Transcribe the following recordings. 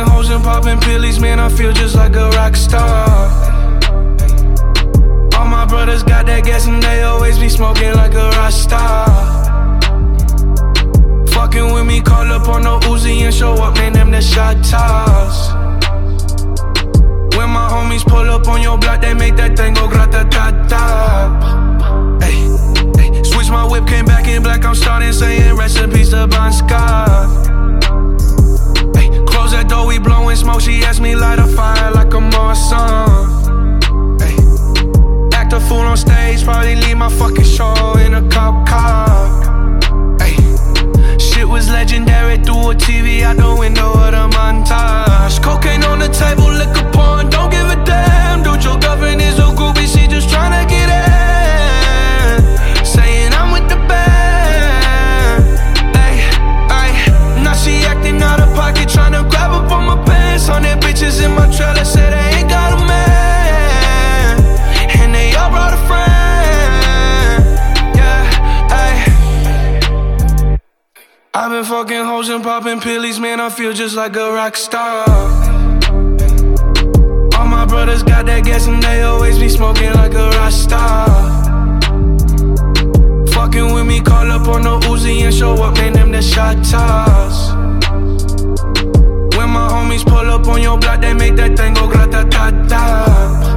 hoes and popping pillies, man, I feel just like a rock star. All my brothers got that gas and they always be smoking like a rock star. Fucking with me, call up on the Uzi and show up, man, them the shot toss. When my homies pull up on your block, they make that thing go grata-ta-ta. Ay, ay. Switch my whip, came back in black, I'm starting saying recipes to Bon Scott. Ay, close that door, we blowing smoke, she asked me light a fire like a Marsan. Ay, act a fool on stage, probably leave my fucking show in a cop car. Ay, shit was legendary, through a TV out the window of the montage. Cocaine on the table, liquor porn, don't give a damn. Dude, your girlfriend is a groupie, she just tryna get in. Saying I'm with the band. Ay, ay, now she acting out of pocket, tryna grab up on my pants. 100 bitches in my trailer, say they ain't got a man, and they all brought a friend. Yeah, ay. I've been fucking hoes and popping pillies, man, I feel just like a rock star. All my brothers got that gas and they always be smoking like a rock star. Fucking with me, call up on the Uzi and show up, man, them the shot toss. When my homies pull up on your block, they make that thing go grata-ta-ta.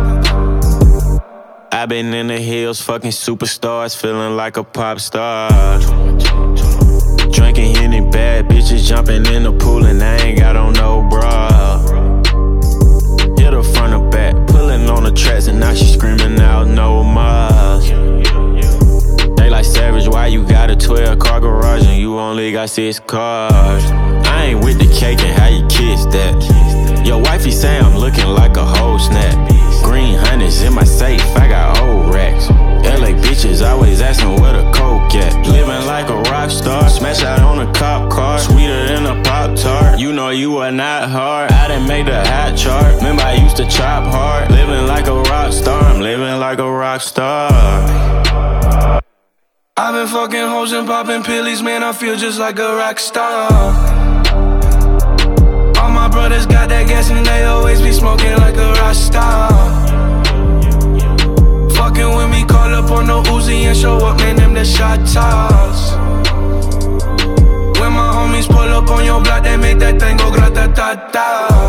I've been in the hills, fucking superstars, feeling like a pop star. Drinking Henny, bad bitches jumping in the pool and I ain't got on no bra. Hit her front or back, pulling on the tracks and now she screaming out no more. They like Savage, why you got a 12-car garage and you only got 6 cars? I ain't with the cake and how you kiss that. Your wifey say I'm looking like a whole snap. Green hundreds in my safe, I got old racks. LA bitches always asking where the coke at. Living like a rock star, smash out on a cop car, sweeter than a Pop-Tart. You know you are not hard, I done made the hot chart. Remember I used to chop hard. Living like a rock star, I'm living like a rock star. I've been fucking hoes and popping pillies, man, I feel just like a rock star. All my brothers got that gas and they always be smoking like a rock star. Fucking with me, call up on the Uzi and show up, man, them the shot toss. When my homies pull up on your block, they make that thing go grata-ta-ta.